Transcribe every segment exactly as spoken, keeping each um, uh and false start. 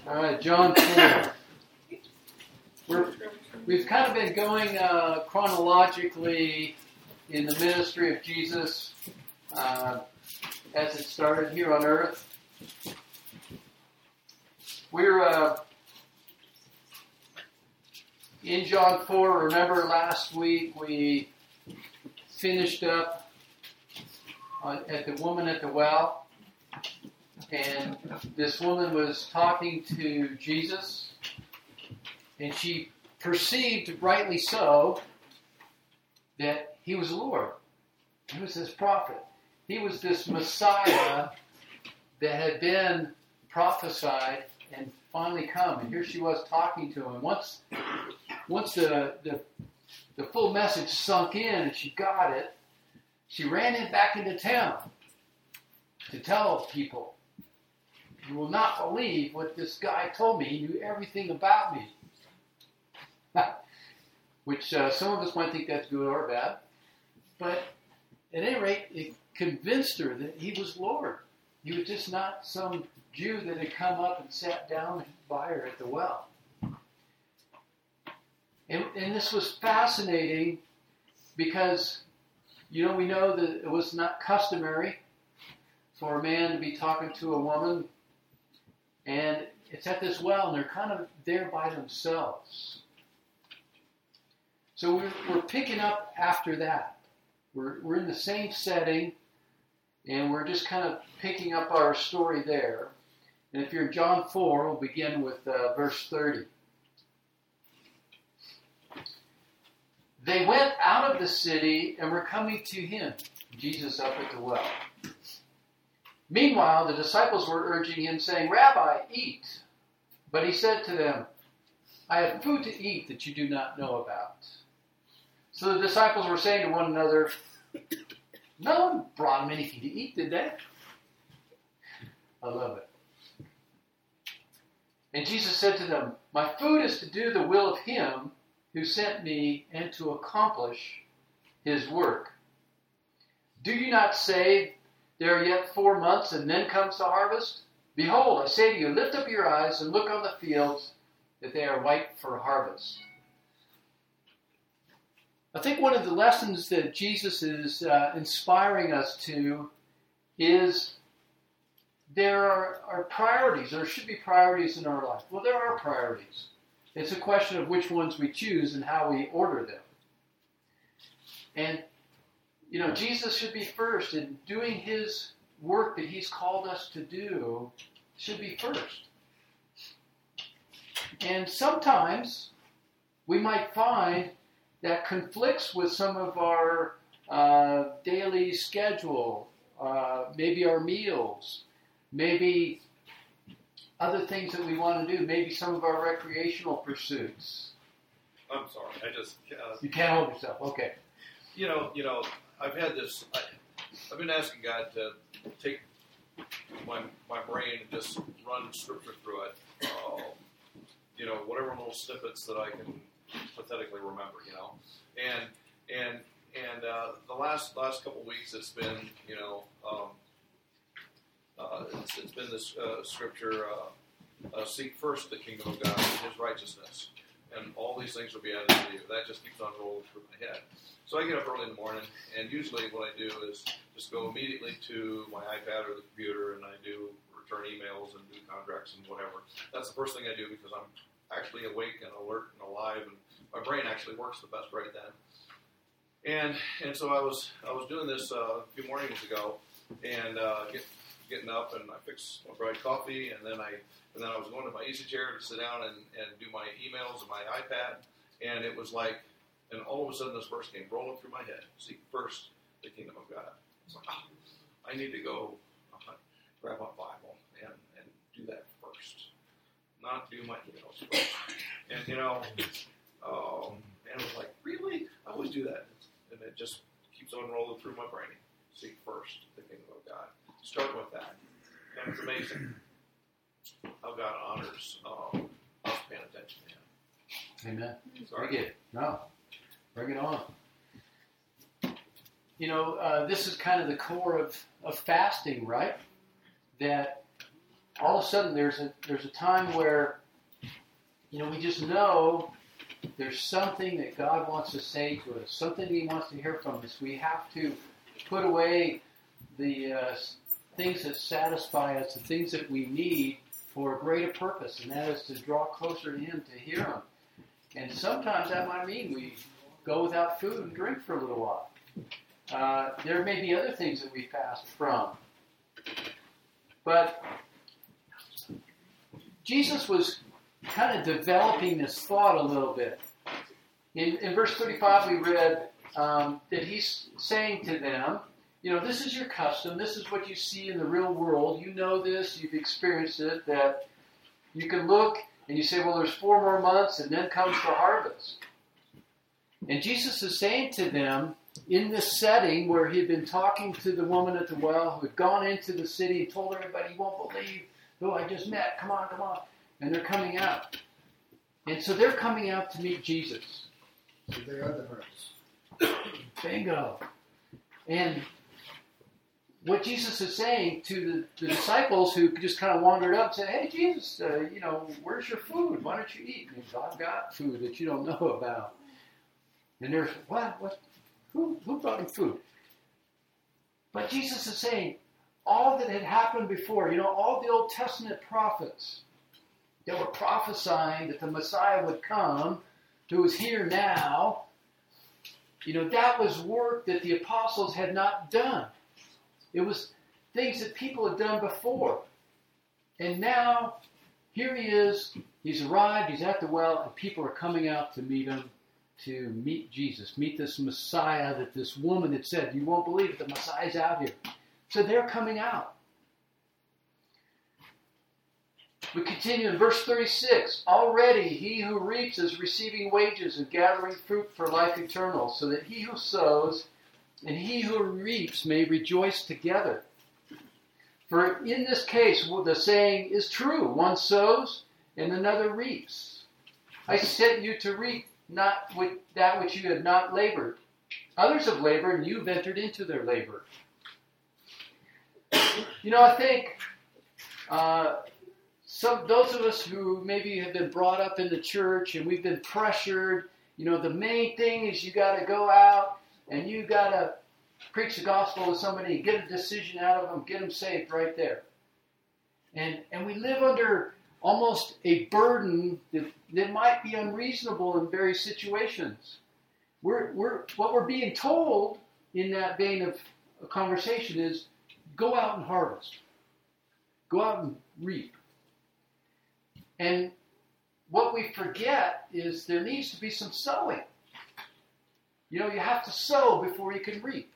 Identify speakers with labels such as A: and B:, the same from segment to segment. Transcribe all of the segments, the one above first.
A: All right, John four. We're, we've kind of been going uh, chronologically in the ministry of Jesus uh, as it started here on earth. We're uh, in John four. Remember last week we finished up uh, at the woman at the well. And this woman was talking to Jesus, and she perceived, rightly so, that he was Lord. He was this prophet. He was this Messiah that had been prophesied and finally come. And here she was talking to him. Once, once the, the, the full message sunk in and she got it, she ran in back into town to tell people. You will not believe what this guy told me. He knew everything about me. Which uh, some of us might think that's good or bad. But at any rate, it convinced her that he was Lord. He was just not some Jew that had come up and sat down by her at the well. And, and this was fascinating because, you know, we know that it was not customary for a man to be talking to a woman. And it's at this well, and they're kind of there by themselves. So we're, we're picking up after that. We're, we're in the same setting, and we're just kind of picking up our story there. And if you're in John four, we'll begin with uh, verse thirty. They went out of the city and were coming to him, Jesus up at the well. Meanwhile, the disciples were urging him, saying, Rabbi, eat. But he said to them, I have food to eat that you do not know about. So the disciples were saying to one another, no one brought him anything to eat, did they? I love it. And Jesus said to them, my food is to do the will of him who sent me and to accomplish his work. Do you not say, there are yet four months, and then comes the harvest? Behold, I say to you, lift up your eyes and look on the fields, that they are white for harvest. I think one of the lessons that Jesus is uh, inspiring us to is there are, are priorities. There should be priorities in our life. Well, there are priorities. It's a question of which ones we choose and how we order them. And you know, Jesus should be first, and doing his work that he's called us to do should be first. And sometimes we might find that conflicts with some of our uh, daily schedule, uh, maybe our meals, maybe other things that we want to do, maybe some of our recreational pursuits.
B: I'm sorry, I just... Uh,
A: you can't hold yourself, okay.
B: You know, you know, I've had this, I, I've been asking God to take my my brain and just run scripture through it. Uh, you know, whatever little snippets that I can pathetically remember, you know. And and and uh, the last last couple of weeks it's been, you know, um, uh, it's, it's been this uh, scripture, uh, uh, seek first the kingdom of God and his righteousness. And all these things will be added to you. That just keeps on rolling through my head. So I get up early in the morning, and usually what I do is just go immediately to my iPad or the computer, and I do return emails and do contracts and whatever. That's the first thing I do because I'm actually awake and alert and alive, and my brain actually works the best right then. And and so I was I was doing this uh, a few mornings ago, and uh, get, getting up, and I fixed my bright coffee, and then I and then I was going to my easy chair to sit down and, and do my emails and my iPad, and it was like. And all of a sudden, this verse came rolling through my head. Seek first the kingdom of God. It's like, oh, I need to go uh, grab my Bible and, and do that first. Not do my emails first. And, you know, um, and it was like, really? I always do that. And it just keeps on rolling through my brain. Seek first the kingdom of God. Start with that. And it's amazing how God honors um, us paying attention to him.
A: Amen.
B: Sorry.
A: Very good. No. Bring it on. You know, uh, this is kind of the core of, of fasting, right? That all of a sudden there's a there's a time where, you know, we just know there's something that God wants to say to us, something He wants to hear from us. We have to put away the uh, things that satisfy us, the things that we need for a greater purpose, and that is to draw closer to Him, to hear Him. And sometimes that might mean we go without food and drink for a little while. Uh, there may be other things that we fast from. But Jesus was kind of developing this thought a little bit. In, in verse thirty-five, we read um, that He's saying to them, you know, this is your custom. This is what you see in the real world. You know this. You've experienced it. That you can look and you say, well, there's four more months and then comes the harvest. And Jesus is saying to them, in this setting where He had been talking to the woman at the well who had gone into the city and told everybody, you won't believe who I just met. Come on, come on. And they're coming out. And so they're coming out to meet Jesus.
C: So they are the harvest.
A: Bingo. And what Jesus is saying to the, the disciples who just kind of wandered up and said, hey, Jesus, uh, you know, where's your food? Why don't you eat? And he said, I've got food that you don't know about. And they're, what? What? Who, who brought him food? But Jesus is saying, all that had happened before, you know, all the Old Testament prophets that were prophesying that the Messiah would come, who is here now, you know, that was work that the apostles had not done. It was things that people had done before. And now, here He is, He's arrived, He's at the well, and people are coming out to meet Him, to meet Jesus, meet this Messiah that this woman had said, you won't believe it, the Messiah's out here. So they're coming out. We continue in verse thirty-six. Already he who reaps is receiving wages and gathering fruit for life eternal, so that he who sows and he who reaps may rejoice together. For in this case, the saying is true. One sows and another reaps. I sent you to reap not with that which you had not labored. Others have labored, and you've entered into their labor. You know, I think uh, some those of us who maybe have been brought up in the church and we've been pressured, you know, the main thing is you got to go out and you got to preach the gospel to somebody, get a decision out of them, get them saved right there. And and we live under almost a burden that, that might be unreasonable in various situations. We're we're what we're being told in that vein of a conversation is go out and harvest. Go out and reap. And what we forget is there needs to be some sowing. You know, you have to sow before you can reap.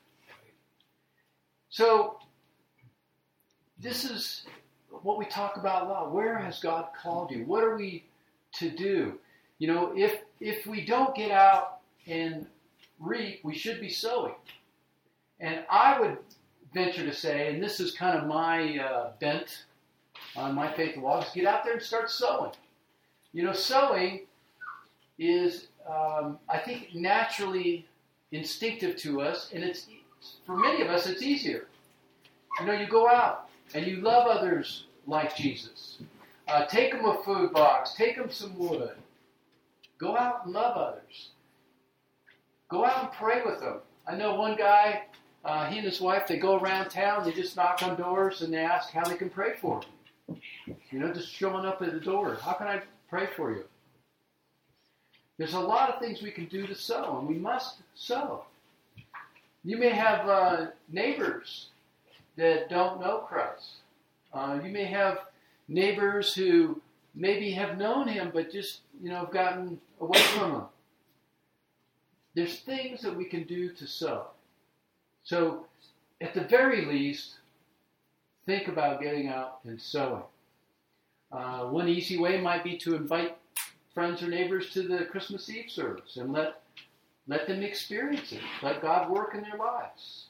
A: So, this is what we talk about a lot. Where has God called you? What are we to do? You know, if if we don't get out and reap, we should be sowing. And I would venture to say, and this is kind of my uh, bent on my faith walk, is get out there and start sowing. You know, sowing is, um, I think, naturally instinctive to us, and it's for many of us, it's easier. You know, you go out and you love others like Jesus. Uh, take them a food box. Take them some wood. Go out and love others. Go out and pray with them. I know one guy, uh, he and his wife, they go around town, they just knock on doors and they ask how they can pray for them. You know, just showing up at the door. How can I pray for you? There's a lot of things we can do to sow, and we must sow. You may have uh, neighbors that don't know Christ. Uh, you may have neighbors who maybe have known Him, but just, you know, have gotten away from Him. There's things that we can do to sow. So, at the very least, think about getting out and sowing. Uh, one easy way might be to invite friends or neighbors to the Christmas Eve service and let let them experience it. Let God work in their lives.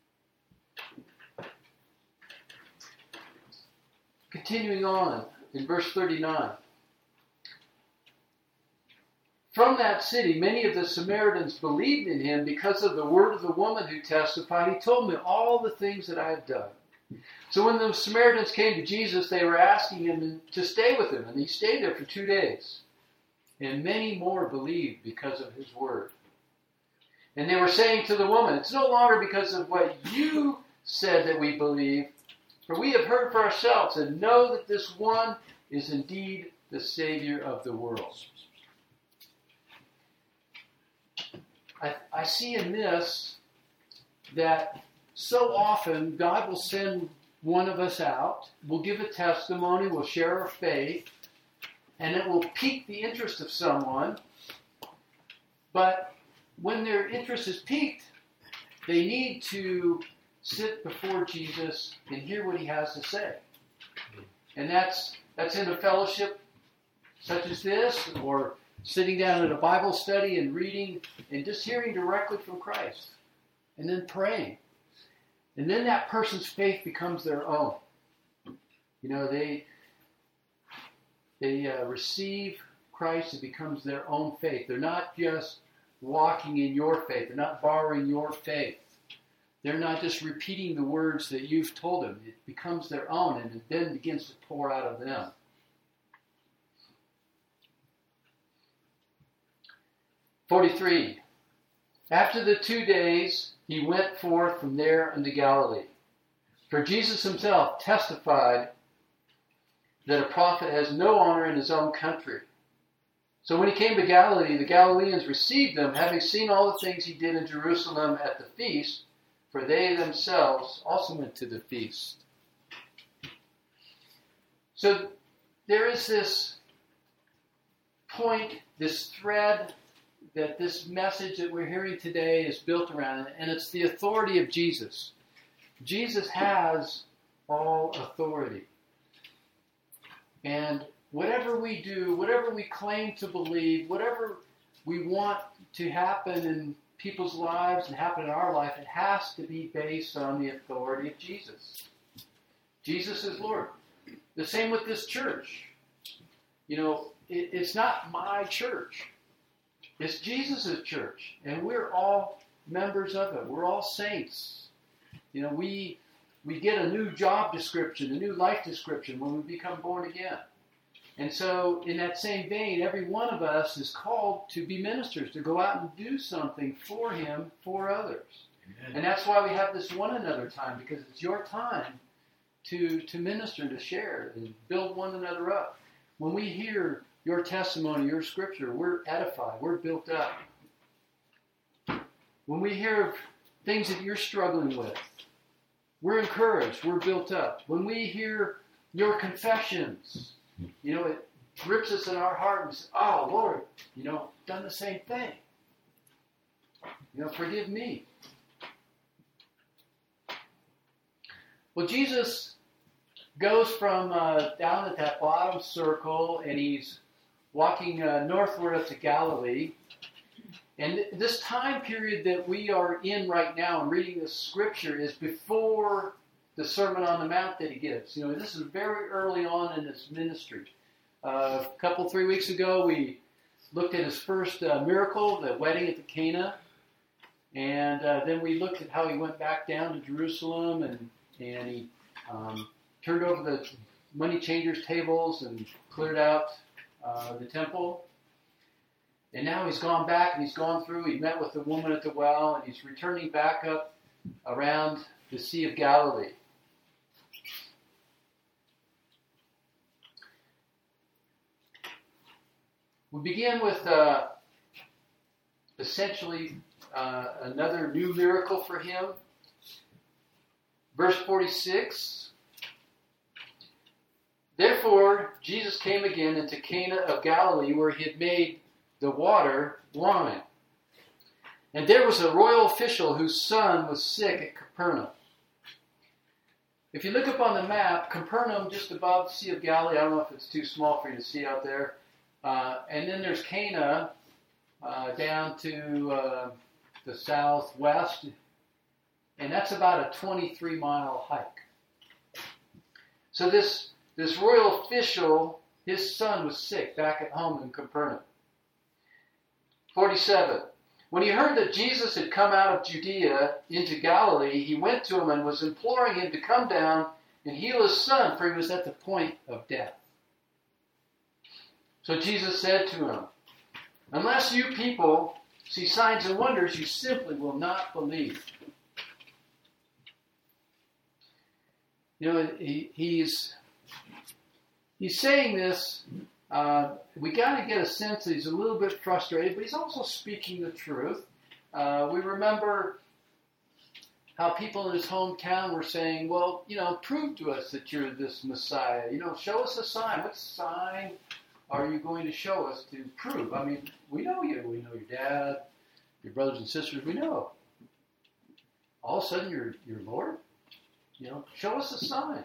A: Continuing on in verse thirty-nine. From that city, many of the Samaritans believed in Him because of the word of the woman who testified, He told me all the things that I have done. So when the Samaritans came to Jesus, they were asking him to stay with them, and he stayed there for two days. And many more believed because of his word. And they were saying to the woman, it's no longer because of what you said that we believe, for we have heard for ourselves and know that this one is indeed the Savior of the world. I, I see in this that so often God will send one of us out, we'll give a testimony, we'll share our faith, and it will pique the interest of someone. But when their interest is piqued, they need to sit before Jesus and hear what he has to say. And that's that's in a fellowship such as this, or sitting down at a Bible study and reading and just hearing directly from Christ. And then praying. And then that person's faith becomes their own. You know, they they uh, receive Christ, it becomes their own faith. They're not just walking in your faith. They're not borrowing your faith. They're not just repeating the words that you've told them. It becomes their own, and it then begins to pour out of them. forty-three. After the two days, he went forth from there unto Galilee. For Jesus himself testified that a prophet has no honor in his own country. So when he came to Galilee, the Galileans received him, having seen all the things he did in Jerusalem at the feast, for they themselves also went to the feast. So there is this point, this thread, that this message that we're hearing today is built around, and it's the authority of Jesus. Jesus has all authority. And whatever we do, whatever we claim to believe, whatever we want to happen in people's lives and happen in our life, it has to be based on the authority of Jesus. Jesus is Lord. The same with this church. You know, it, it's not my church. It's Jesus' church, and we're all members of it. We're all saints. You know, we we get a new job description, a new life description when we become born again. And so, in that same vein, every one of us is called to be ministers, to go out and do something for Him, for others. Amen. And that's why we have this one another time, because it's your time to to minister, to share, and build one another up. When we hear your testimony, your scripture, we're edified, we're built up. When we hear things that you're struggling with, we're encouraged, we're built up. When we hear your confessions, you know, it grips us in our heart and says, oh, Lord, you know, done the same thing. You know, forgive me. Well, Jesus goes from uh, down at that bottom circle, and he's walking uh, northward up to Galilee. And th- this time period that we are in right now and reading this scripture is before the Sermon on the Mount that he gives. You know, this is very early on in his ministry. Uh, a couple, three weeks ago, we looked at his first uh, miracle, the wedding at the Cana. And uh, then we looked at how he went back down to Jerusalem, and, and he um, turned over the money changers' tables and cleared out uh, the temple. And now he's gone back and he's gone through, he met with the woman at the well, and he's returning back up around the Sea of Galilee. We begin with uh, essentially uh, another new miracle for him. Verse forty-six. Therefore, Jesus came again into Cana of Galilee, where he had made the water wine. And there was a royal official whose son was sick at Capernaum. If you look up on the map, Capernaum, just above the Sea of Galilee, I don't know if it's too small for you to see out there. Uh, and then there's Cana uh, down to uh, the southwest. And that's about a twenty-three mile hike. So this, this royal official, his son was sick back at home in Capernaum. forty-seven. When he heard that Jesus had come out of Judea into Galilee, he went to him and was imploring him to come down and heal his son, for he was at the point of death. So Jesus said to him, unless you people see signs and wonders, you simply will not believe. You know, he, he's he's saying this. Uh, we got to get a sense that he's a little bit frustrated, but he's also speaking the truth. Uh, we remember how people in his hometown were saying, well, you know, prove to us that you're this Messiah. You know, show us a sign. What sign are you going to show us to prove? I mean, we know you. We know your dad, your brothers and sisters. We know. All of a sudden, you're, you're Lord? You know, show us a sign.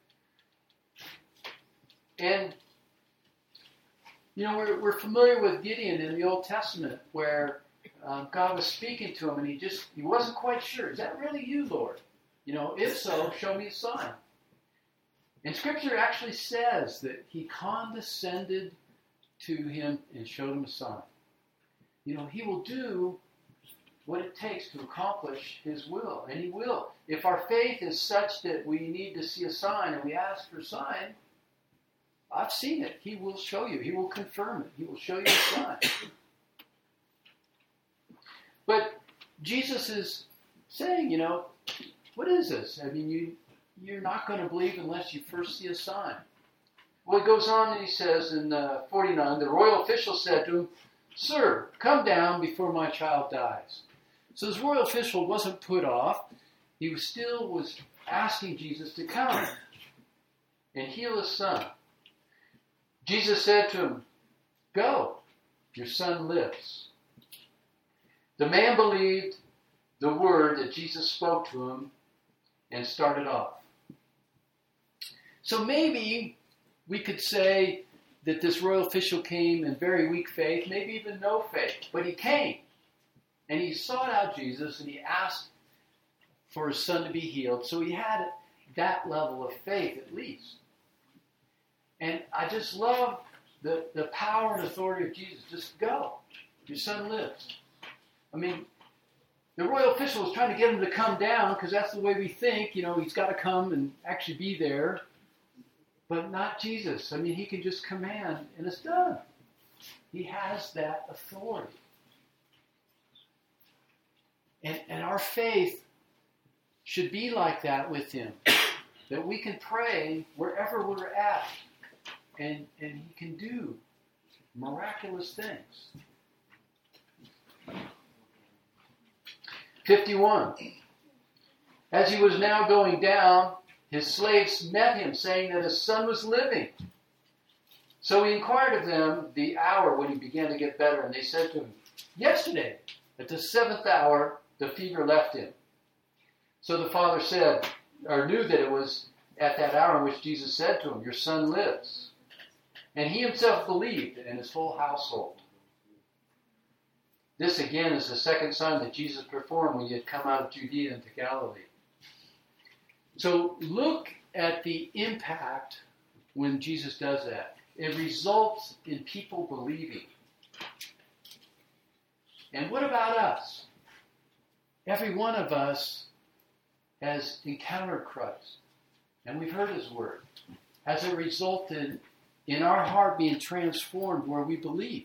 A: And you know, we're, we're familiar with Gideon in the Old Testament where um, God was speaking to him and he just, he wasn't quite sure. Is that really you, Lord? You know, if so, show me a sign. And Scripture actually says that he condescended to him and showed him a sign. You know, he will do what it takes to accomplish his will, and he will. If our faith is such that we need to see a sign and we ask for a sign, I've seen it. He will show you. He will confirm it. He will show you a sign. But Jesus is saying, you know, what is this? I mean, you, you're not going to believe unless you first see a sign. Well, it goes on and he says in uh, forty-nine, the royal official said to him, sir, come down before my child dies. So this royal official wasn't put off. He was still was asking Jesus to come and heal his son. Jesus said to him, go, your son lives. The man believed the word that Jesus spoke to him and started off. So maybe we could say that this royal official came in very weak faith, maybe even no faith, but he came and he sought out Jesus and he asked for his son to be healed. So he had that level of faith at least. And I just love the, the power and authority of Jesus. Just go. Your son lives. I mean, the royal official was trying to get him to come down because that's the way we think. You know, he's got to come and actually be there. But not Jesus. I mean, he can just command and it's done. He has that authority. And, and our faith should be like that with him. That we can pray wherever we're at. And, and he can do miraculous things. fifty-one. As he was now going down, his slaves met him, saying that his son was living. So he inquired of them the hour when he began to get better, and they said to him, yesterday, at the seventh hour, the fever left him. So the father said, or knew that it was at that hour in which Jesus said to him, your son lives. And he himself believed, and his whole household. This again is the second sign that Jesus performed when he had come out of Judea into Galilee. So look at the impact when Jesus does that. It results in people believing. And what about us? Every one of us has encountered Christ, and we've heard his word. Has it resulted in our heart being transformed where we believe?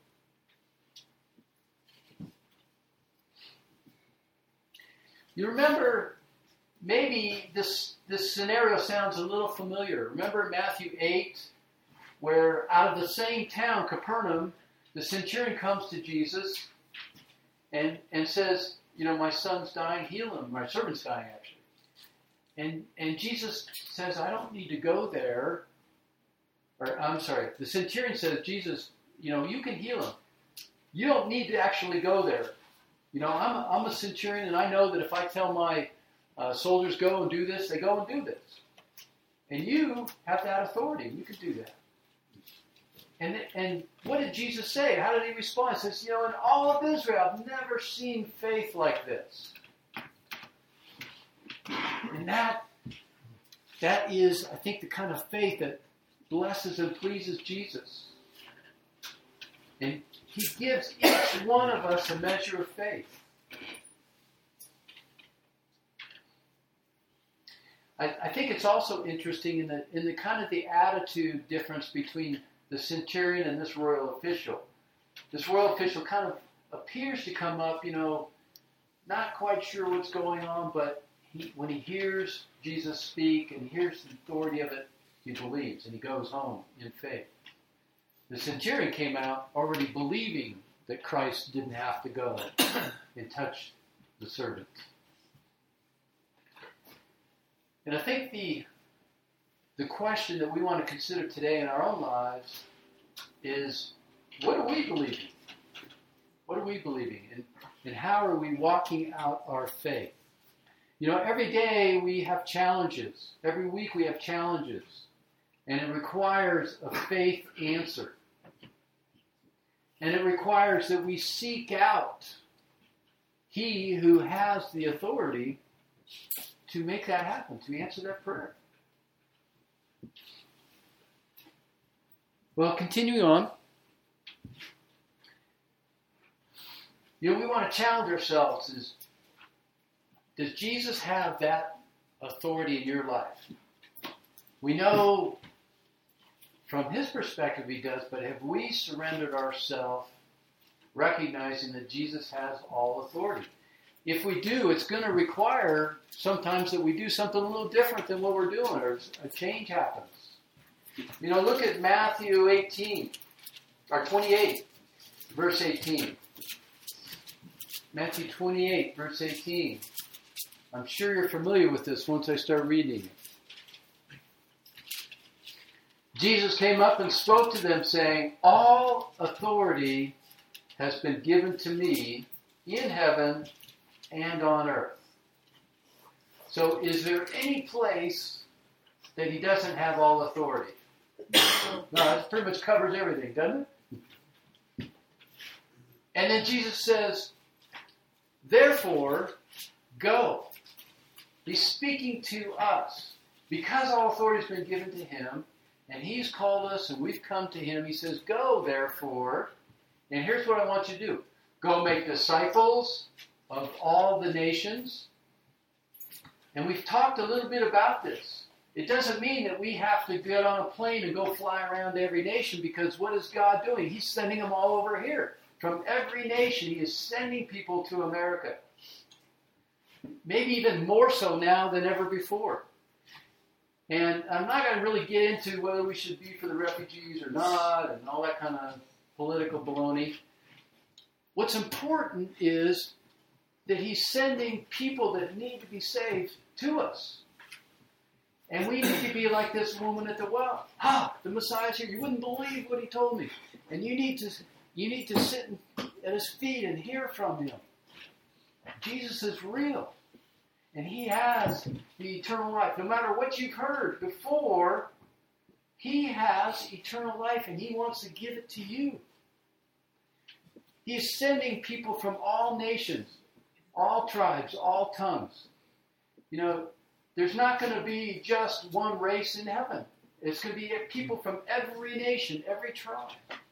A: You remember, maybe this, this scenario sounds a little familiar. Remember Matthew eight, where out of the same town, Capernaum, the centurion comes to Jesus and, and says, you know, my son's dying, heal him. My servant's dying, actually. And, and Jesus says, I don't need to go there. Or, I'm sorry, the centurion says, Jesus, you know, you can heal him. You don't need to actually go there. You know, I'm a, I'm a centurion, and I know that if I tell my uh, soldiers go and do this, they go and do this. And you have that authority. You can do that. And and what did Jesus say? How did he respond? He says, you know, in all of Israel, I've never seen faith like this. And that that is, I think, the kind of faith that blesses and pleases Jesus. And he gives each one of us a measure of faith. I, I think it's also interesting in the in the kind of the attitude difference between the centurion and this royal official. This royal official kind of appears to come up, you know, not quite sure what's going on, but he, when he hears Jesus speak and he hears the authority of it, he believes and he goes home in faith. The centurion came out already believing that Christ didn't have to go and touch the servant. And I think the the question that we want to consider today in our own lives is, what are we believing? What are we believing? And, and how are we walking out our faith? You know, every day we have challenges. Every week we have challenges. And it requires a faith answer. And it requires that we seek out He who has the authority to make that happen, to answer that prayer. Well, continuing on. You know, we want to challenge ourselves is, does Jesus have that authority in your life? We know from his perspective he does, but have we surrendered ourselves, recognizing that Jesus has all authority? If we do, it's going to require sometimes that we do something a little different than what we're doing, or a change happens. You know, look at Matthew eighteen, or twenty-eight, verse eighteen. Matthew twenty-eight, verse eighteen. I'm sure you're familiar with this once I start reading it. Jesus came up and spoke to them, saying, all authority has been given to me in heaven and on earth. So is there any place that he doesn't have all authority? No, that pretty much covers everything, doesn't it? And then Jesus says, therefore, go. He's speaking to us. Because all authority has been given to him, and he's called us and we've come to him, he says, go, therefore, and here's what I want you to do. Go make disciples of all the nations. And we've talked a little bit about this. It doesn't mean that we have to get on a plane and go fly around to every nation, because what is God doing? He's sending them all over here. From every nation, he is sending people to America. Maybe even more so now than ever before. And I'm not going to really get into whether we should be for the refugees or not and all that kind of political baloney. What's important is that he's sending people that need to be saved to us. And we need to be like this woman at the well. Ah, the Messiah's here. You wouldn't believe what he told me. And you need to you need to sit at his feet and hear from him. Jesus is real. And he has the eternal life. No matter what you've heard before, he has eternal life and he wants to give it to you. He's sending people from all nations, all tribes, all tongues. You know, there's not going to be just one race in heaven. It's going to be people from every nation, every tribe.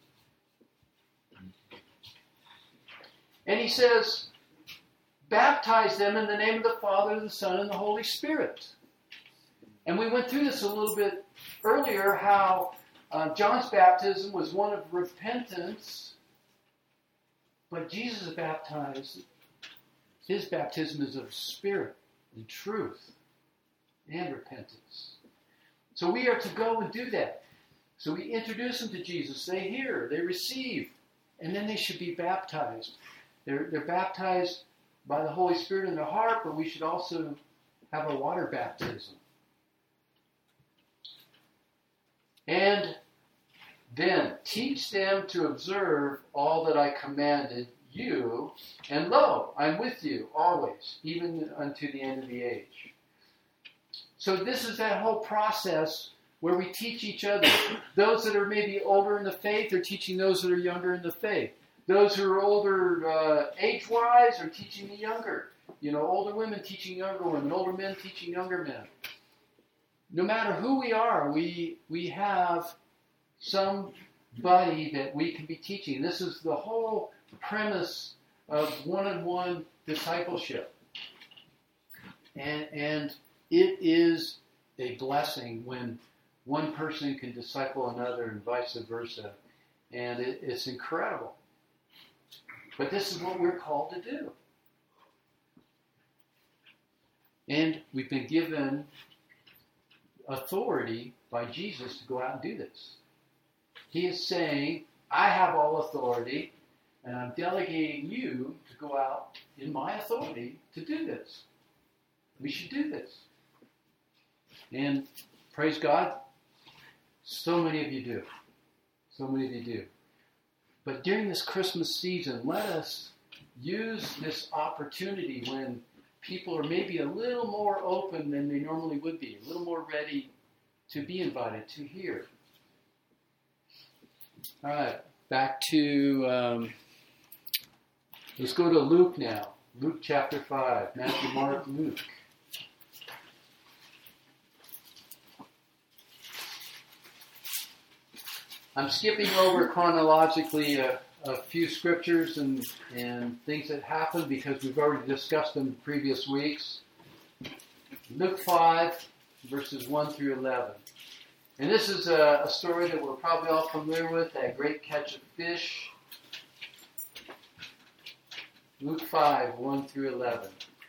A: And he says, baptize them in the name of the Father, the Son, and the Holy Spirit. And we went through this a little bit earlier, how uh, John's baptism was one of repentance, but Jesus baptized, his baptism is of spirit and truth and repentance. So we are to go and do that. So we introduce them to Jesus. They hear, they receive, and then they should be baptized. They're, they're baptized by the Holy Spirit in their heart, but we should also have a water baptism. And then teach them to observe all that I commanded you, and lo, I'm with you always, even unto the end of the age. So this is that whole process where we teach each other. Those that are maybe older in the faith are teaching those that are younger in the faith. Those who are older uh, age-wise are teaching the younger. You know, older women teaching younger women, older men teaching younger men. No matter who we are, we we have some buddy that we can be teaching. This is the whole premise of one-on-one discipleship. And, and it is a blessing when one person can disciple another and vice versa. And it, it's incredible. But this is what we're called to do. And we've been given authority by Jesus to go out and do this. He is saying, I have all authority, and I'm delegating you to go out in my authority to do this. We should do this. And praise God, so many of you do. So many of you do. But during this Christmas season, let us use this opportunity when people are maybe a little more open than they normally would be, a little more ready to be invited to hear. All right, back to, um, let's go to Luke now. Luke chapter five, Matthew, Mark, Luke. I'm skipping over chronologically a, a few scriptures and, and things that happened because we've already discussed them in previous weeks. Luke five, verses one through eleven. And this is a, a story that we're probably all familiar with, that great catch of fish. Luke five, one through eleven.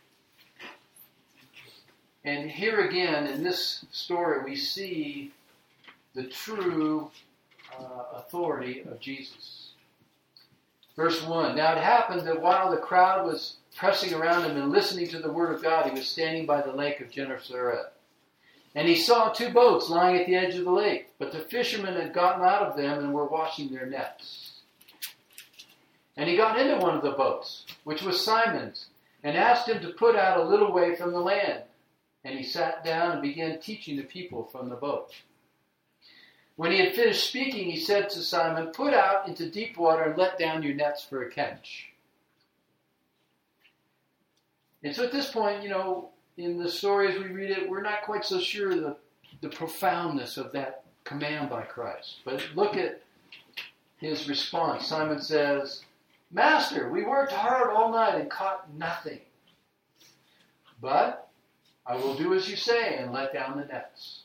A: And here again, in this story, we see the true uh, authority of Jesus. Verse one, Now it happened that while the crowd was pressing around him and listening to the word of God, he was standing by the lake of Gennesaret. And he saw two boats lying at the edge of the lake, but the fishermen had gotten out of them and were washing their nets. And he got into one of the boats, which was Simon's, and asked him to put out a little way from the land. And he sat down and began teaching the people from the boat. When he had finished speaking, he said to Simon, Put out into deep water and let down your nets for a catch. And so at this point, you know, in the story as we read it, we're not quite so sure of the, the profoundness of that command by Christ. But look at his response. Simon says, Master, we worked hard all night and caught nothing. But I will do as you say and let down the nets.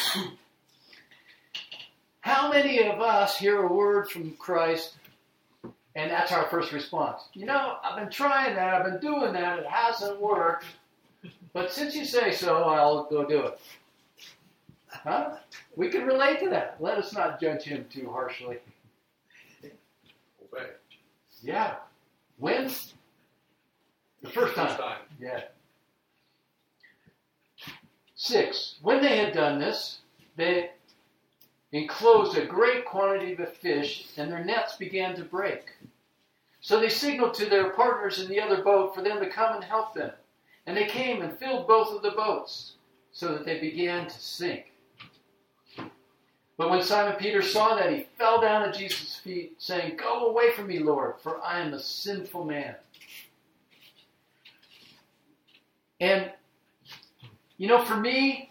A: How many of us hear a word from Christ and that's our first response? You know, I've been trying that, I've been doing that, it hasn't worked. But since you say so, I'll go do it. Huh? We can relate to that. Let us not judge him too harshly.
B: Obey.
A: Yeah. When? The first time.
B: First time.
A: Yeah. Six. When they had done this, they enclosed a great quantity of fish, and their nets began to break. So they signaled to their partners in the other boat for them to come and help them. And they came and filled both of the boats, so that they began to sink. But when Simon Peter saw that, he fell down at Jesus' feet, saying, Go away from me, Lord, for I am a sinful man. And, you know, for me,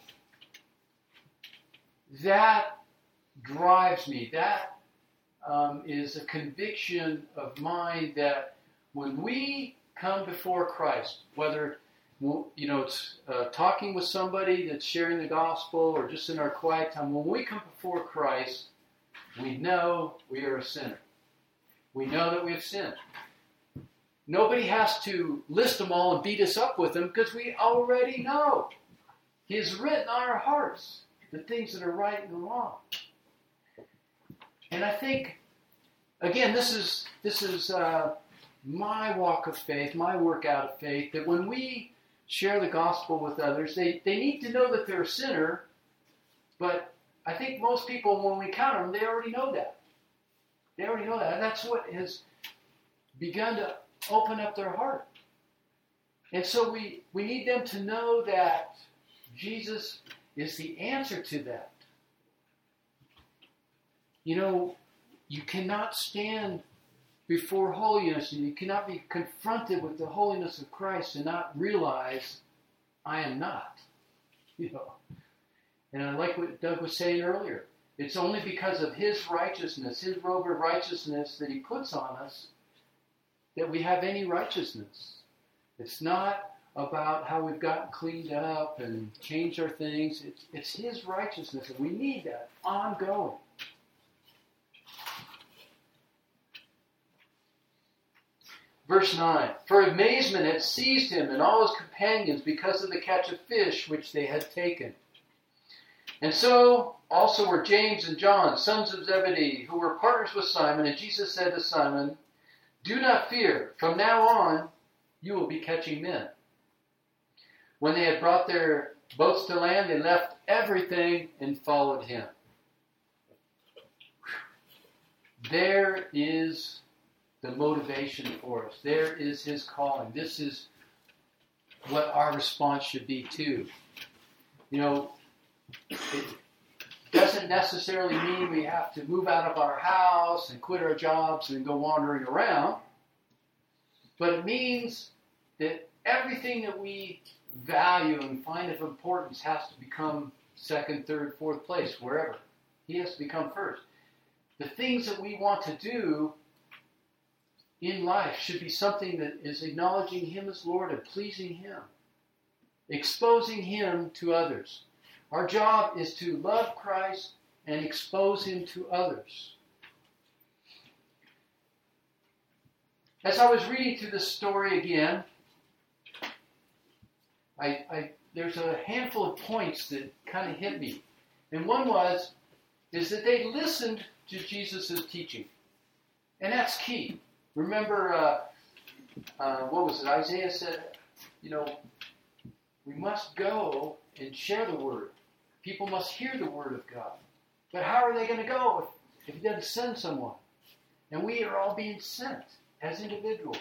A: that drives me. That um, is a conviction of mine that when we come before Christ, whether you know, it's uh, talking with somebody that's sharing the gospel or just in our quiet time. When we come before Christ, we know we are a sinner. We know that we have sinned. Nobody has to list them all and beat us up with them because we already know. He has written on our hearts the things that are right and wrong. And I think, again, this is, this is uh, my walk of faith, my work out of faith, that when we share the gospel with others, They, they need to know that they're a sinner, but I think most people, when we encounter them, they already know that. They already know that. And that's what has begun to open up their heart. And so we, we need them to know that Jesus is the answer to that. You know, you cannot stand before holiness, and you cannot be confronted with the holiness of Christ and not realize, I am not. You know, and I like what Doug was saying earlier. It's only because of His righteousness, His robe of righteousness that He puts on us, that we have any righteousness. It's not about how we've gotten cleaned up and changed our things. It's, it's His righteousness, and we need that ongoing. Verse nine, for amazement had seized him and all his companions because of the catch of fish which they had taken. And so also were James and John, sons of Zebedee, who were partners with Simon. And Jesus said to Simon, do not fear. From now on, you will be catching men. When they had brought their boats to land, they left everything and followed Him. There is the motivation for us. There is His calling. This is what our response should be too. You know, it doesn't necessarily mean we have to move out of our house and quit our jobs and go wandering around. But it means that everything that we value and find of importance has to become second, third, fourth place, wherever. He has to become first. The things that we want to do in life should be something that is acknowledging Him as Lord and pleasing Him, exposing Him to others. Our job is to love Christ and expose Him to others. As I was reading through this story again, I, I there's a handful of points that kind of hit me. And one was, is that they listened to Jesus' teaching. And that's key. Remember, uh, uh, what was it? Isaiah said, you know, we must go and share the word. People must hear the word of God. But how are they going to go if, if He doesn't send someone? And we are all being sent as individuals.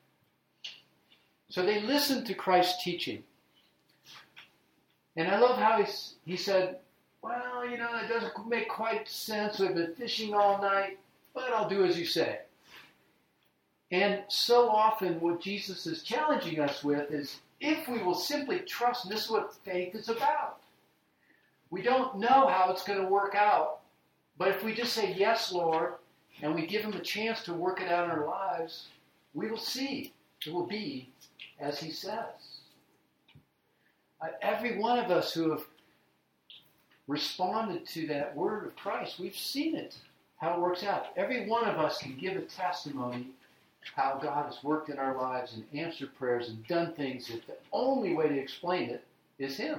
A: So they listened to Christ's teaching. And I love how he, he said, well, you know, it doesn't make quite sense. We've been fishing all night, but I'll do as you say. And so often what Jesus is challenging us with is if we will simply trust, and this is what faith is about. We don't know how it's going to work out, but if we just say, yes, Lord, and we give Him a chance to work it out in our lives, we will see. It will be as He says. Uh, every one of us who have responded to that word of Christ, we've seen it, how it works out. Every one of us can give a testimony how God has worked in our lives and answered prayers and done things that the only way to explain it is Him.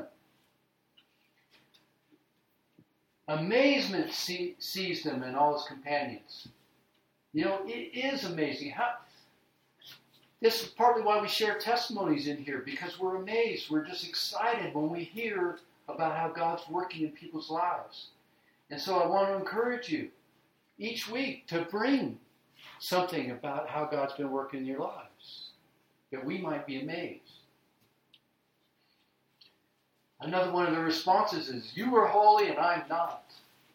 A: Amazement see, seized him and all his companions. You know, it is amazing. How, this is partly why we share testimonies in here, because we're amazed. We're just excited when we hear about how God's working in people's lives. And so I want to encourage you each week to bring something about how God's been working in your lives, that we might be amazed. Another one of the responses is, you are holy and I'm not.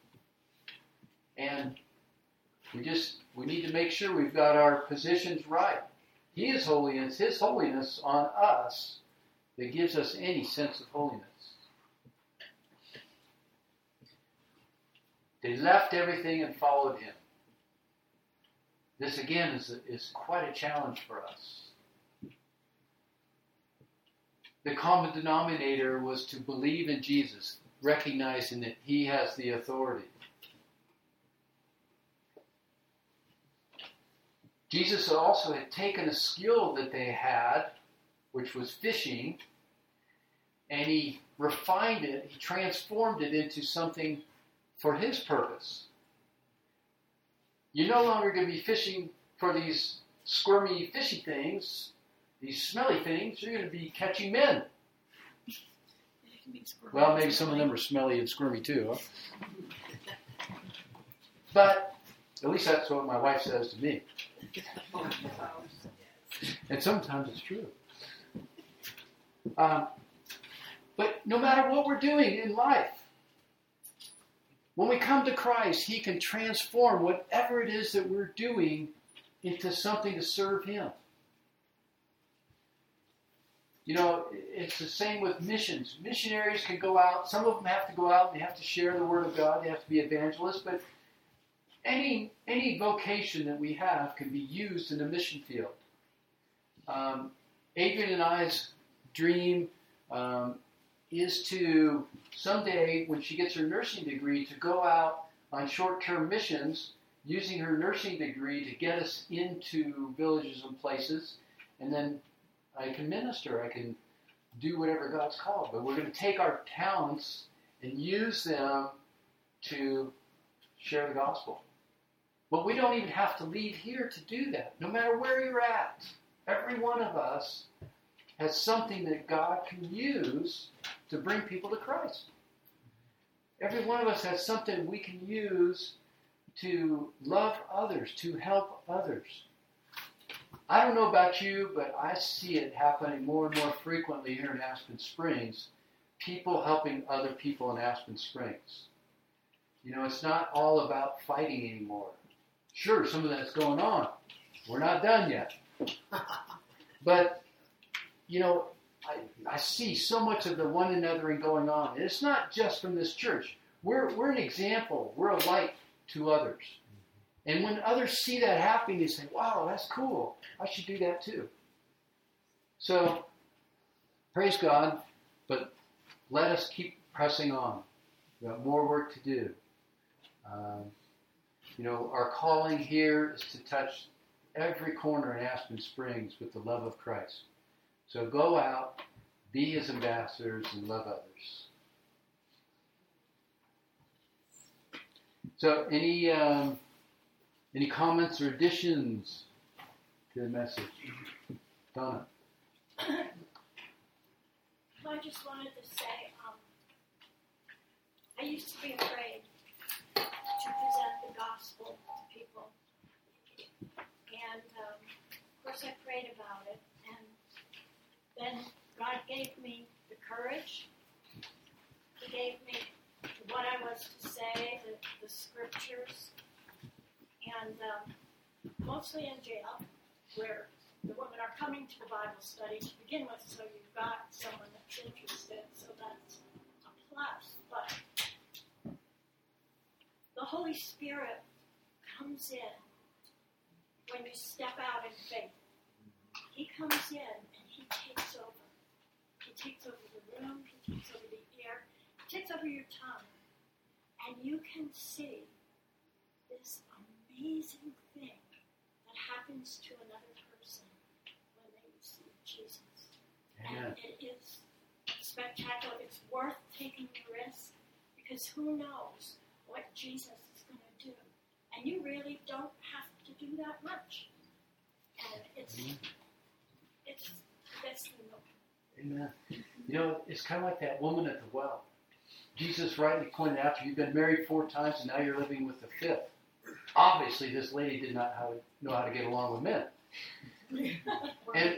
A: And we just, we need to make sure we've got our positions right. He is holy, and it's His holiness on us that gives us any sense of holiness. They left everything and followed Him. This again is, a, is quite a challenge for us. The common denominator was to believe in Jesus, recognizing that He has the authority. Jesus also had taken a skill that they had, which was fishing, and He refined it, He transformed it into something for His purpose. You're no longer going to be fishing for these squirmy, fishy things, these smelly things. You're going to be catching men. Well, maybe some of them are smelly and squirmy too. Huh? But at least that's what my wife says to me. And sometimes it's true. Um, but no matter what we're doing in life, when we come to Christ, He can transform whatever it is that we're doing into something to serve Him. You know, it's the same with missions. Missionaries can go out. Some of them have to go out and they have to share the Word of God. They have to be evangelists. But any any vocation that we have can be used in a mission field. Um, Adrian and I's dream um, is to someday, when she gets her nursing degree, to go out on short-term missions using her nursing degree to get us into villages and places, and then I can minister, I can do whatever God's called. But we're going to take our talents and use them to share the gospel. But we don't even have to leave here to do that, no matter where you're at. Every one of us has something that God can use to bring people to Christ. Every one of us has something we can use to love others, to help others. I don't know about you, but I see it happening more and more frequently here in Aspen Springs. People helping other people in Aspen Springs. You know, it's not all about fighting anymore. Sure, some of that's going on. We're not done yet. But, you know, I, I see so much of the one anothering going on. And it's not just from this church. We're, we're an example. We're a light to others. And when others see that happening, they say, wow, that's cool. I should do that too. So, praise God, but let us keep pressing on. We've got more work to do. Um, you know, our calling here is to touch every corner in Aspen Springs with the love of Christ. So go out, be His ambassadors, and love others. So, any... Um, Any comments or additions to the message? Donna?
D: I just wanted to say, um, I used to be afraid to present the gospel to people. And, um, of course, I prayed about it. And then God gave me the courage. He gave me what I was to say, the, the scriptures. And um, mostly in jail, where the women are coming to the Bible study to begin with, so you've got someone that's interested, so that's a plus. But the Holy Spirit comes in when you step out in faith. He comes in and He takes over. He takes over the room, He takes over the air, He takes over your tongue. And you can see this amazing thing that happens to another person when they receive Jesus.
A: Amen.
D: And it is spectacular. It's worth taking the risk because who knows what Jesus is going to do. And you really don't have to do that much. And it's mm-hmm. it's the best thing.
A: Amen. You know, it's kind of like that woman at the well. Jesus rightly pointed out to you, you've been married four times and now you're living with the fifth. Obviously, this lady did not how, know how to get along with men. and,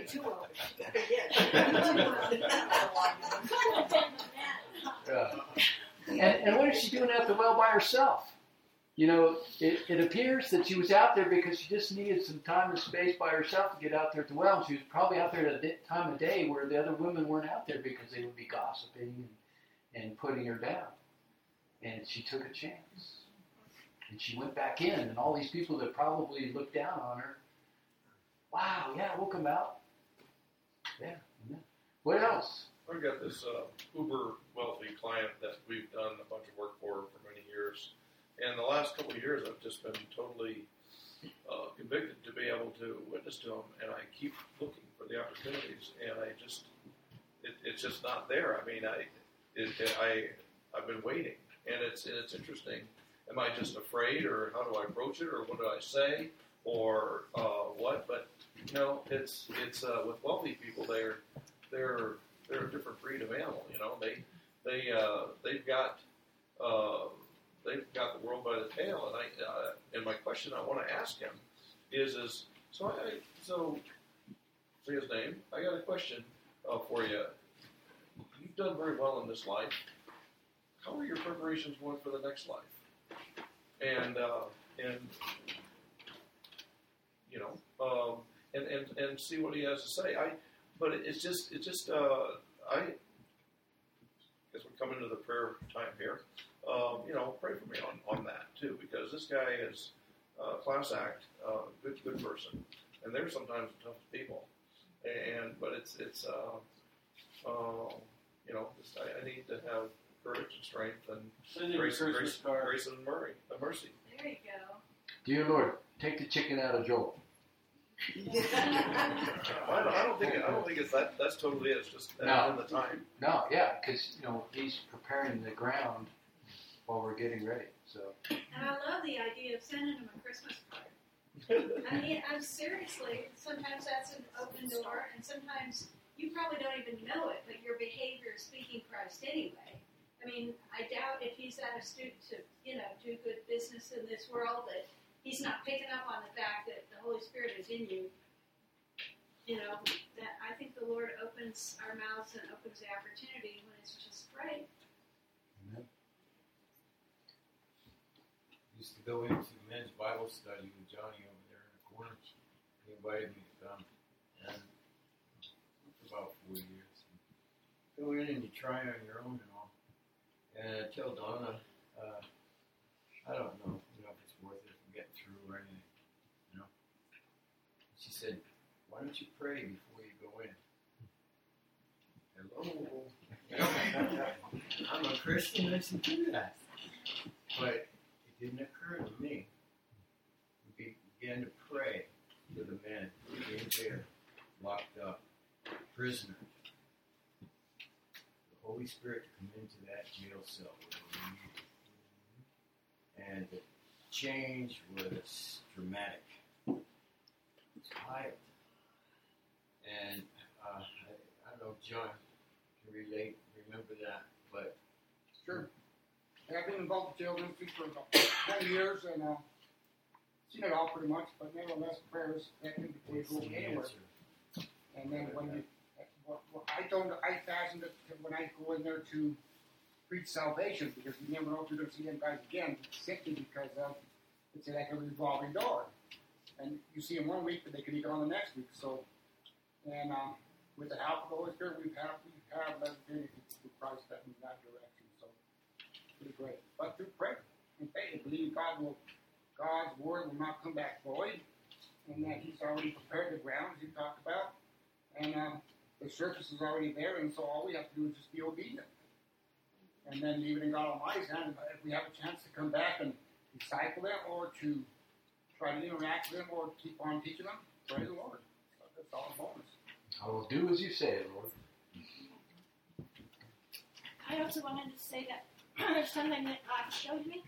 A: uh, and, and what is she doing at the well by herself? You know, it, it appears that she was out there because she just needed some time and space by herself to get out there at the well. And she was probably out there at a time of day where the other women weren't out there because they would be gossiping and, and putting her down. And she took a chance. And she went back in, and all these people that probably looked down on her, wow, yeah, we'll come out. Yeah, amen. What else?
B: I've got this uh, uber wealthy client that we've done a bunch of work for for many years. And the last couple of years, I've just been totally uh, convicted to be able to witness to him, and I keep looking for the opportunities, and I just, it, it's just not there. I mean, I, it, it, I, I've been waiting, and it's, and it's interesting. Am I just afraid, or how do I approach it, or what do I say, or uh, what? But you know, it's it's uh, with wealthy people, they're they're they're a different breed of animal. You know, they they uh, they've got uh, they've got the world by the tail. And I uh, and my question I want to ask him is is so I so say his name. I got a question uh, for you. You've done very well in this life. How are your preparations going for the next life? And uh, and you know, um, and, and and see what he has to say. I but it, it's just, it's just, uh, I guess we're coming to the prayer time here. Um, you know, pray for me on, on that too, because this guy is uh, class act, uh, good, good person, and they're sometimes tough people. And but it's it's uh, uh, you know, just, I, I need to have courage and strength and
A: Send him a
B: grace,
A: Christmas
B: grace,
A: card.
B: grace and mercy. Uh, mercy.
D: There you go.
A: Dear Lord, take the chicken out of Joel.
B: I don't, I don't think it, I don't think it's that. That's totally it. It's just uh,
A: No.
B: in the time.
A: No, yeah, because you know he's preparing the ground while we're getting ready. So
E: And I love the idea of sending them a Christmas card. I mean, I'm seriously, sometimes that's an open door, and sometimes you probably don't even know it, but your behavior is speaking Christ anyway. I mean, I doubt if he's that astute to, you know, do good business in this world that he's not picking up on the fact that the Holy Spirit is in you. You know, that I think the Lord opens our mouths and opens the opportunity when it's just right.
F: Used to go into men's Bible study with Johnny over there in the corner. He invited me to come, and for about four years. Go in and you try on your own and all. And I tell Donna, uh, I don't know, you know if it's worth it for getting through or anything, you know. She said, "Why don't you pray before you go in?" Hello, I'm a Christian. I should do that, but it didn't occur to me. We began to pray for the men in jail, locked up, prisoners. The Holy Spirit to come into that jail cell. And the change was dramatic. It's wild. And uh, I, I don't know if John can relate, remember that, but
C: Sure. And I've been involved with jail ministry for about ten years, and uh, seen it all pretty much, but nevertheless, prayers that can before you
F: it's
C: go
F: the
C: anywhere.
F: answer.
C: And then when you, well, well, I don't, I fastened it to when I go in there to preach salvation, because you never know if you're going to see them guys again, simply because of, it's like a revolving door. And you see them one week, but they could be gone the next week. So, and um, with the help of the Holy Spirit, we've had, we have led through Christ that in that direction. So, pretty great. But through prayer and faith, believe God will, God's word will not come back void, and that He's already prepared the ground, as you talked about, and um, the surface is already there, and so all we have to do is just be obedient. And then leave it in God Almighty's hand. If we have a chance to come back and disciple them, or to try to interact with them, or keep on teaching them, praise the Lord. So that's all a bonus.
A: I will do as you say, Lord.
D: I also wanted to say that something that God showed me.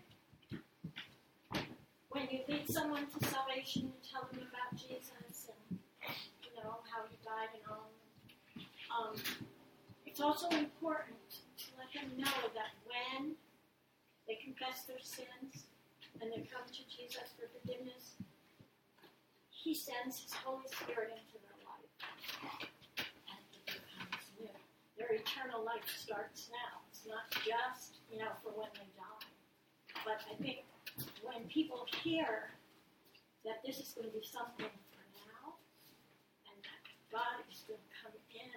D: When you lead someone to salvation, you tell them about Jesus and, you know, how He died and all. Um, it's also important to let them know that when they confess their sins and they come to Jesus for forgiveness, He sends His Holy Spirit into their life. And it becomes new. Their eternal life starts now. It's not just, you know, for when they die. But I think when people hear that this is going to be something for now, and that God is going to come in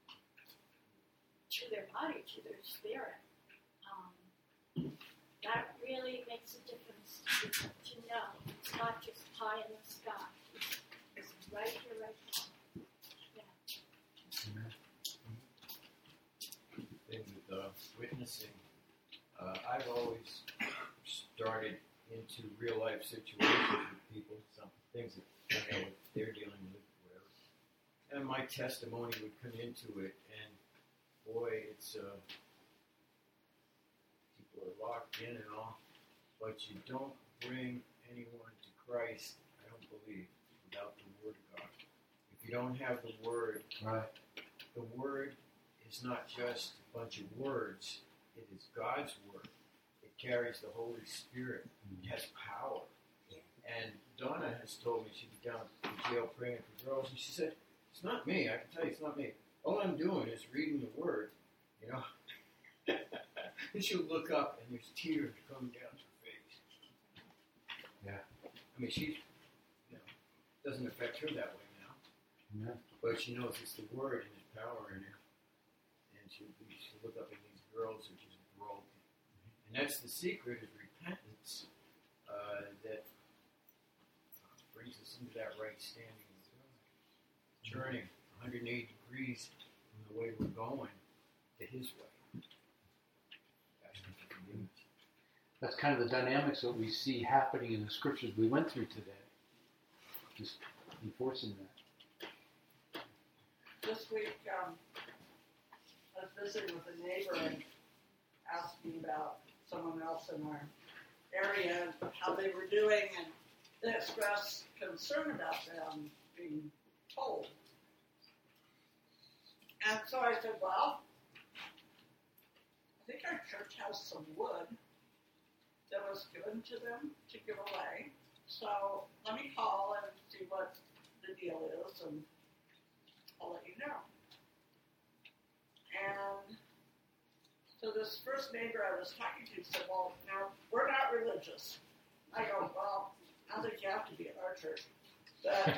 D: to their body, to their spirit, um, that really makes a difference to, to know it's not just pie in the sky. It's, it's right here, right now. Yeah.
F: thing with uh, witnessing, uh, I've always started into real life situations with people, some things that I know they're dealing with, whatever. And my testimony would come into it, and boy, it's uh, people are locked in and all, but you don't bring anyone to Christ, I don't believe, without the Word of God. If you don't have the Word,
A: Right.
F: the Word is not just a bunch of words, it is God's Word. It carries the Holy Spirit. It has power. And Donna has told me she'd be down in jail praying for girls, and she said, it's not me, I can tell you it's not me. All I'm doing is reading the Word, you know. And she'll look up, and there's tears coming down her face.
A: Yeah.
F: I mean, she's, you know, doesn't affect her that way now.
A: Yeah.
F: But she knows it's the word and there's power in it. And she'll, be, she'll look up at these girls who are just broken. And that's the secret of repentance uh, that brings us into that right standing with God. Turning one hundred eighty degrees from the way we're going to His way.
A: That's kind of the dynamics that we see happening in the scriptures we went through today. Just enforcing that.
G: This week, um, I was visiting with a neighbor and asking about someone else in our area and how they were doing, and they expressed concern about them being told. And so I said, well, I think our church has some wood that was given to them to give away. So let me call and see what the deal is, and I'll let you know. And so this first neighbor I was talking to said, well, now, we're not religious. I go, well, I don't think you have to be at our church. But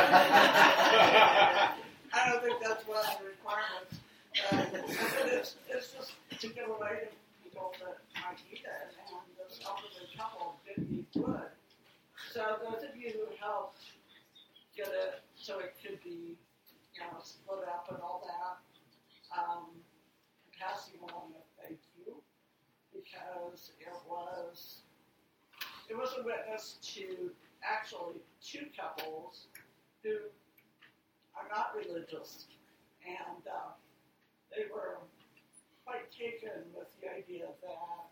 G: I don't think that's one of the requirements. Uh, but it's, it's just to give away to people that might need it, and this elderly couple did need wood. So those of you who helped get it so it could be, you know, split up and all that, um, I'm passing along a thank you, because it was it was a witness to actually two couples who are not religious, and uh, they were quite taken with the idea that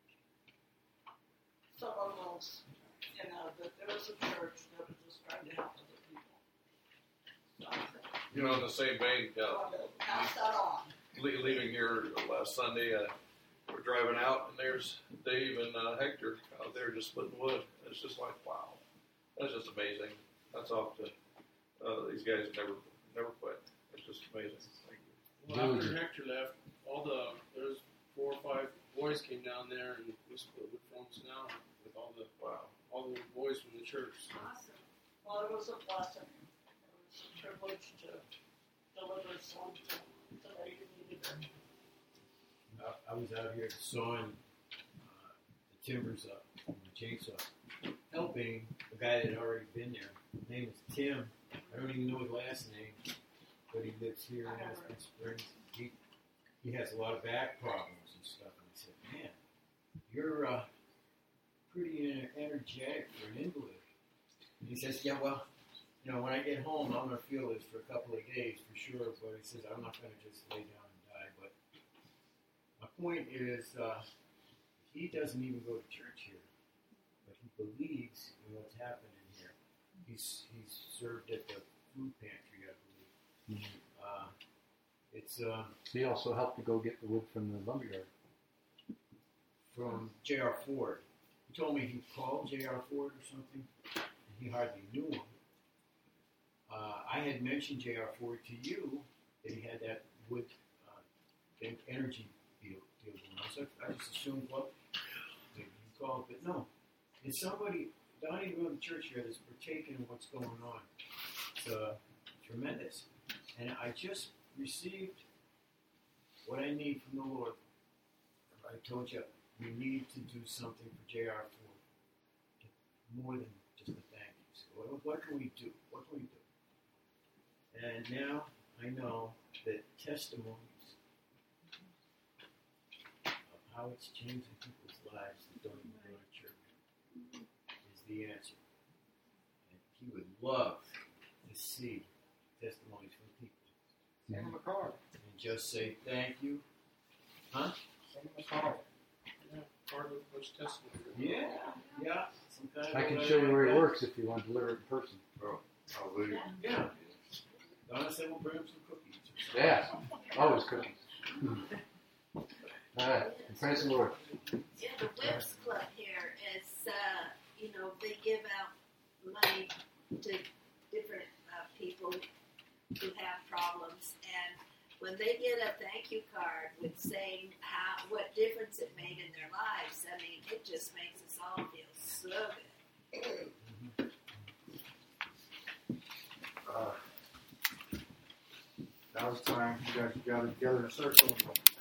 G: someone was, you know, that there was a church that was just trying to help other people. So,
B: You know, in the same vein,
G: I
B: uh,
G: wanted to pass that on.
B: le- leaving here last Sunday, uh, we're driving out, and there's Dave and uh, Hector out there just splitting wood. It's just like, wow, that's just amazing. That's off to uh, these guys never never quit. It's just amazing. Thank you.
H: Well, after Hector left, all the there's four or five boys came down there, and we split wood forms now with all the
B: Wow.
H: all the boys from the church. So.
E: Awesome.
G: Well, it was a blessing. It was a privilege to deliver some to somebody who needed it.
F: I, I was out here sawing uh, the timbers up with the chainsaw, helping a guy that had already been there. His name is Tim. I don't even know his last name, but he lives here in Aspen Springs. He, he has a lot of back problems and stuff. And I said, man, you're uh, pretty ener- energetic for an invalid. And he says, yeah, well, you know, when I get home, I'm going to feel this for a couple of days for sure. But he says, I'm not going to just lay down and die. But my point is, uh, he doesn't even go to church here, but he believes in what's happening here. He's he's served at the food pantry, I believe.
A: Mm-hmm.
F: Uh, it's um,
A: He also helped to go get the wood from the lumberyard.
F: from J R. Ford. He told me he called J R. Ford or something, and he hardly knew him. Uh, I had mentioned J R. Ford to you, that he had that wood uh, energy deal, deal going on. So I just assumed, well, maybe he called, but no. It's somebody, not even in the church here, that's partaking in what's going on. It's uh, tremendous. And I just received what I need from the Lord. I told you, we need to do something for J R. Ford. More than just a thank you. So what, what can we do? What can we do? And now I know that testimonies of how it's changing people's lives that don't even go to church is the answer. And he would love to see testimonies from people.
C: Send them a card.
F: And just say thank you. Huh?
C: Send them a card.
H: Yeah, part of which testimony.
F: Yeah, yeah. Some kind of
A: I can
F: letter
A: show you
F: like
A: where he
F: that.
A: works if you want to deliver it in person.
B: Hallelujah.
F: Yeah. Donna said we'll bring him some cookies. or something.
A: Yeah, always cookies. All right, praise the Lord.
I: Yeah, the Whips Club here is, uh, you know, they give out money to different uh, people who have problems, and when they get a thank you card with saying how what difference it made in their lives, I mean, it just makes us all feel so good.
B: Uh,
J: now it's time you guys gather together in a circle and